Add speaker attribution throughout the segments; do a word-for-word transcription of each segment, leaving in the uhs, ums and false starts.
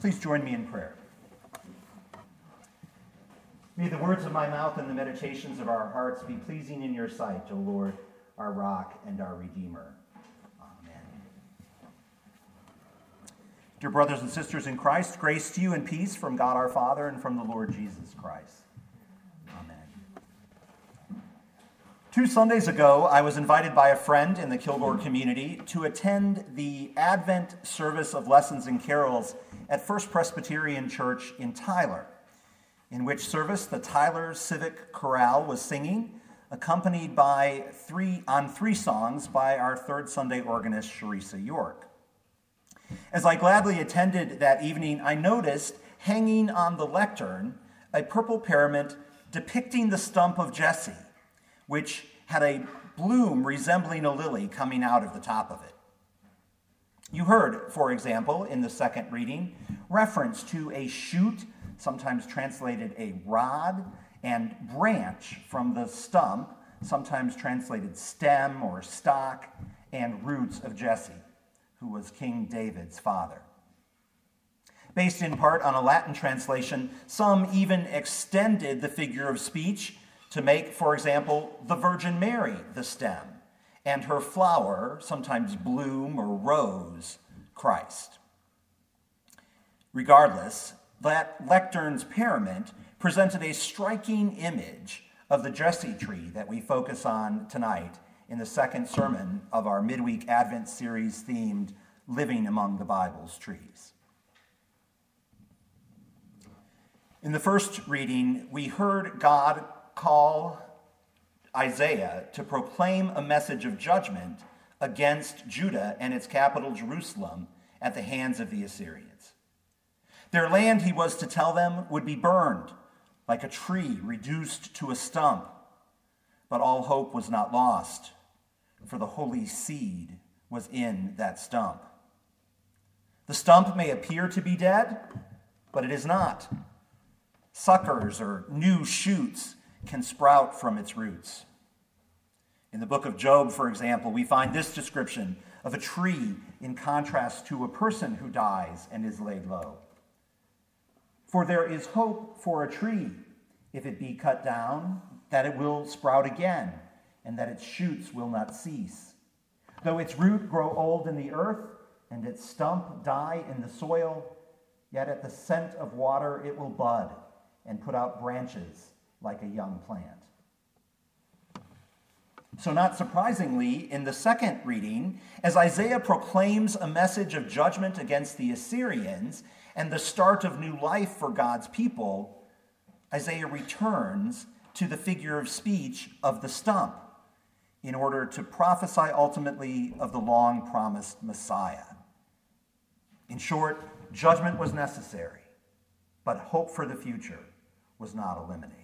Speaker 1: Please join me in prayer. May the words of my mouth and the meditations of our hearts be pleasing in your sight, O Lord, our rock and our Redeemer. Amen. Dear brothers and sisters in Christ, grace to you and peace from God our Father and from the Lord Jesus Christ. Amen. Two Sundays ago, I was invited by a friend in the Kilgore community to attend the Advent service of lessons and carols at First Presbyterian Church in Tyler, in which service the Tyler Civic Chorale was singing, accompanied by three on three songs by our third Sunday organist, Sharissa York. As I gladly attended that evening, I noticed hanging on the lectern a purple parament depicting the stump of Jesse, which had a bloom resembling a lily coming out of the top of it. You heard, for example, in the second reading, reference to a shoot, sometimes translated a rod, and branch from the stump, sometimes translated stem or stock, and roots of Jesse, who was King David's father. Based in part on a Latin translation, some even extended the figure of speech to make, for example, the Virgin Mary the stem, and her flower, sometimes bloom or rose, Christ. Regardless, that lectern's parament presented a striking image of the Jesse tree that we focus on tonight in the second sermon of our midweek Advent series themed Living Among the Bible's Trees. In the first reading, we heard God call Isaiah to proclaim a message of judgment against Judah and its capital, Jerusalem, at the hands of the Assyrians. Their land, he was to tell them, would be burned like a tree reduced to a stump. But all hope was not lost, for the holy seed was in that stump. The stump may appear to be dead, but it is not. Suckers or new shoots can sprout from its roots. In the book of Job, for example, we find this description of a tree in contrast to a person who dies and is laid low. For there is hope for a tree, if it be cut down, that it will sprout again, and that its shoots will not cease. Though its root grow old in the earth, and its stump die in the soil, yet at the scent of water it will bud, and put out branches like a young plant. So not surprisingly, in the second reading, as Isaiah proclaims a message of judgment against the Assyrians and the start of new life for God's people, Isaiah returns to the figure of speech of the stump in order to prophesy ultimately of the long-promised Messiah. In short, judgment was necessary, but hope for the future was not eliminated.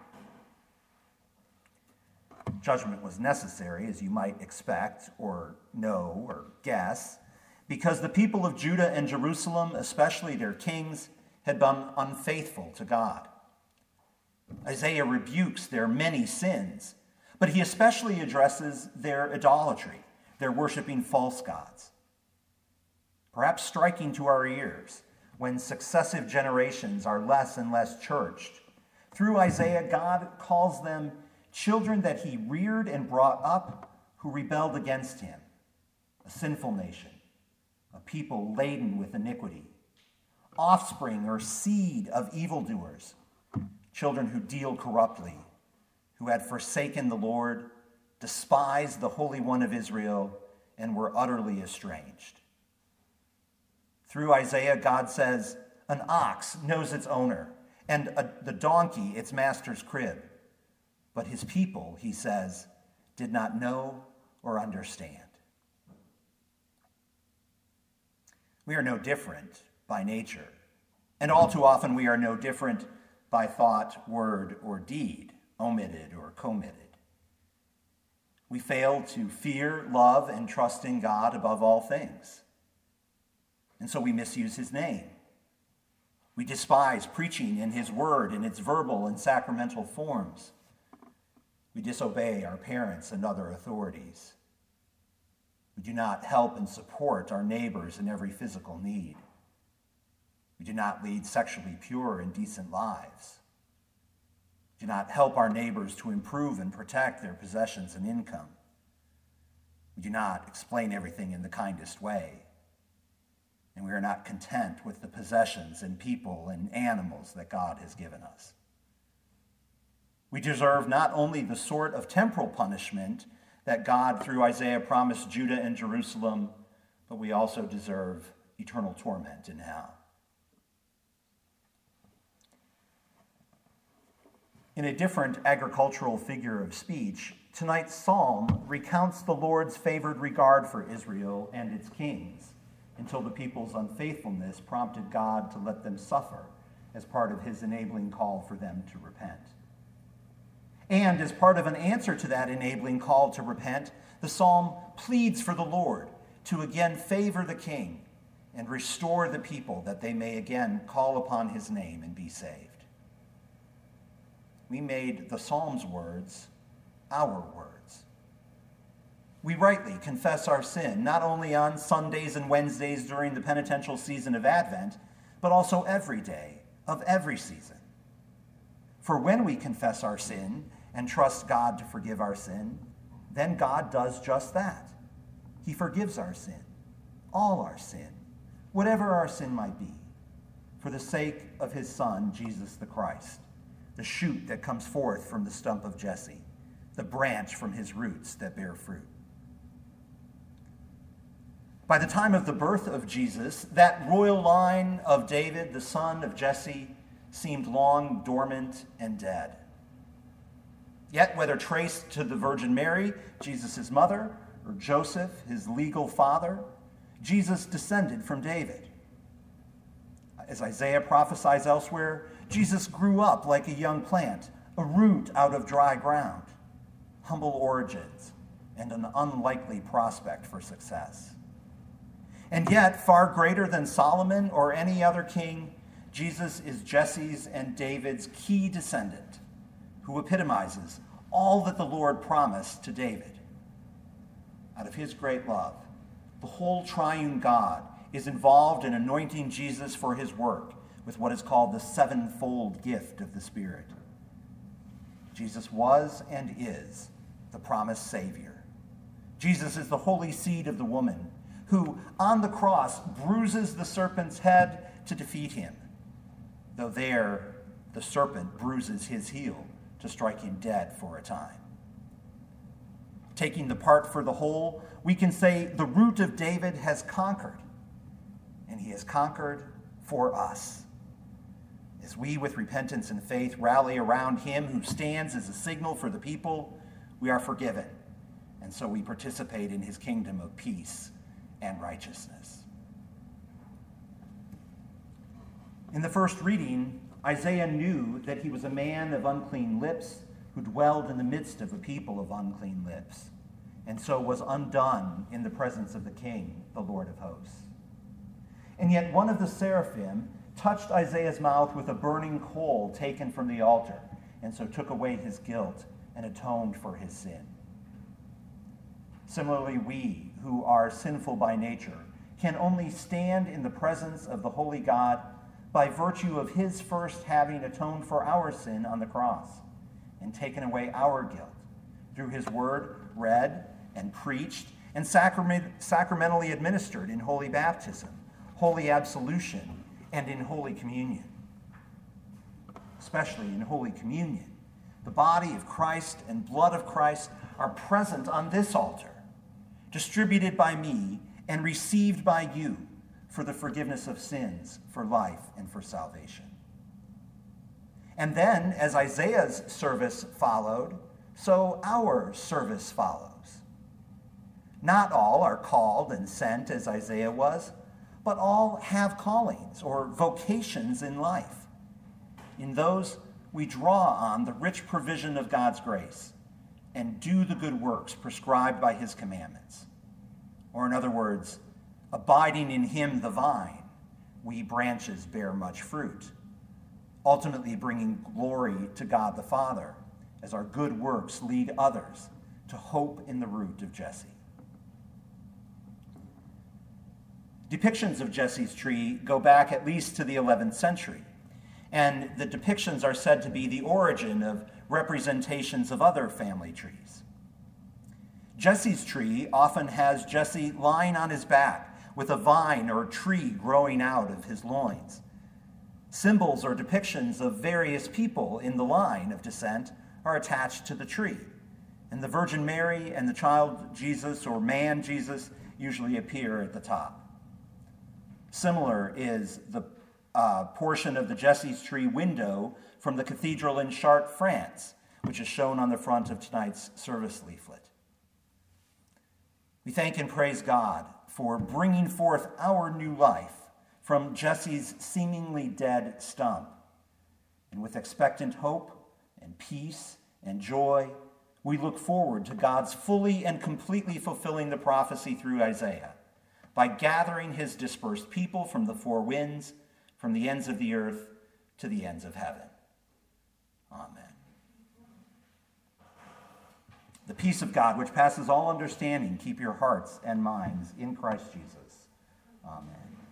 Speaker 1: Judgment was necessary, as you might expect or know or guess, because the people of Judah and Jerusalem, especially their kings, had been unfaithful to God. Isaiah rebukes their many sins, but he especially addresses their idolatry, their worshiping false gods. Perhaps striking to our ears when successive generations are less and less churched. Through Isaiah, God calls them children that he reared and brought up who rebelled against him, a sinful nation, a people laden with iniquity, offspring or seed of evildoers, children who deal corruptly, who had forsaken the Lord, despised the Holy One of Israel, and were utterly estranged. Through Isaiah, God says, an ox knows its owner, and a, the donkey its master's crib. But his people, he says, did not know or understand. We are no different by nature, and all too often we are no different by thought, word, or deed, omitted or committed. We fail to fear, love, and trust in God above all things. And so we misuse his name. We despise preaching in his word in its verbal and sacramental forms. We disobey our parents and other authorities. We do not help and support our neighbors in every physical need. We do not lead sexually pure and decent lives. We do not help our neighbors to improve and protect their possessions and income. We do not explain everything in the kindest way. And we are not content with the possessions and people and animals that God has given us. We deserve not only the sort of temporal punishment that God, through Isaiah, promised Judah and Jerusalem, but we also deserve eternal torment in hell. In a different agricultural figure of speech, tonight's psalm recounts the Lord's favored regard for Israel and its kings until the people's unfaithfulness prompted God to let them suffer as part of his enabling call for them to repent. And as part of an answer to that enabling call to repent, the psalm pleads for the Lord to again favor the king and restore the people that they may again call upon his name and be saved. We made the psalm's words our words. We rightly confess our sin, not only on Sundays and Wednesdays during the penitential season of Advent, but also every day of every season. For when we confess our sin and trust God to forgive our sin, then God does just that. He forgives our sin, all our sin, whatever our sin might be, for the sake of his Son, Jesus the Christ, the shoot that comes forth from the stump of Jesse, the branch from his roots that bear fruit. By the time of the birth of Jesus, that royal line of David, the son of Jesse, seemed long dormant and dead. Yet, whether traced to the Virgin Mary, Jesus' mother, or Joseph, his legal father, Jesus descended from David. As Isaiah prophesies elsewhere, Jesus grew up like a young plant, a root out of dry ground, humble origins, and an unlikely prospect for success. And yet, far greater than Solomon or any other king, Jesus is Jesse's and David's key descendant, who epitomizes all that the Lord promised to David. Out of his great love, the whole triune God is involved in anointing Jesus for his work with what is called the sevenfold gift of the Spirit. Jesus was and is the promised Savior. Jesus is the holy seed of the woman who, on the cross, bruises the serpent's head to defeat him, though there the serpent bruises his heel to strike him dead for a time. Taking the part for the whole, we can say the root of David has conquered, and he has conquered for us. As we, with repentance and faith, rally around him who stands as a signal for the people, we are forgiven, and so we participate in his kingdom of peace and righteousness. In the first reading, Isaiah knew that he was a man of unclean lips who dwelled in the midst of a people of unclean lips, and so was undone in the presence of the King, the Lord of hosts. And yet one of the seraphim touched Isaiah's mouth with a burning coal taken from the altar, and so took away his guilt and atoned for his sin. Similarly, we, who are sinful by nature, can only stand in the presence of the holy God by virtue of his first having atoned for our sin on the cross and taken away our guilt through his word read and preached and sacrament, sacramentally administered in holy baptism, holy absolution, and in Holy Communion. Especially in Holy Communion, the body of Christ and blood of Christ are present on this altar, distributed by me and received by you for the forgiveness of sins, for life, and for salvation. And then, as Isaiah's service followed, so our service follows. Not all are called and sent as Isaiah was, but all have callings or vocations in life. In those, we draw on the rich provision of God's grace and do the good works prescribed by his commandments. Or in other words, abiding in him, the vine, we branches bear much fruit, ultimately bringing glory to God the Father as our good works lead others to hope in the root of Jesse. Depictions of Jesse's tree go back at least to the eleventh century, and the depictions are said to be the origin of representations of other family trees. Jesse's tree often has Jesse lying on his back with a vine or tree growing out of his loins. Symbols or depictions of various people in the line of descent are attached to the tree, and the Virgin Mary and the child Jesus or man Jesus usually appear at the top. Similar is the uh, portion of the Jesse's tree window from the cathedral in Chartres, France, which is shown on the front of tonight's service leaflet. We thank and praise God for bringing forth our new life from Jesse's seemingly dead stump. And with expectant hope and peace and joy, we look forward to God's fully and completely fulfilling the prophecy through Isaiah by gathering his dispersed people from the four winds, from the ends of the earth to the ends of heaven. Amen. The peace of God, which passes all understanding, keep your hearts and minds in Christ Jesus. Amen.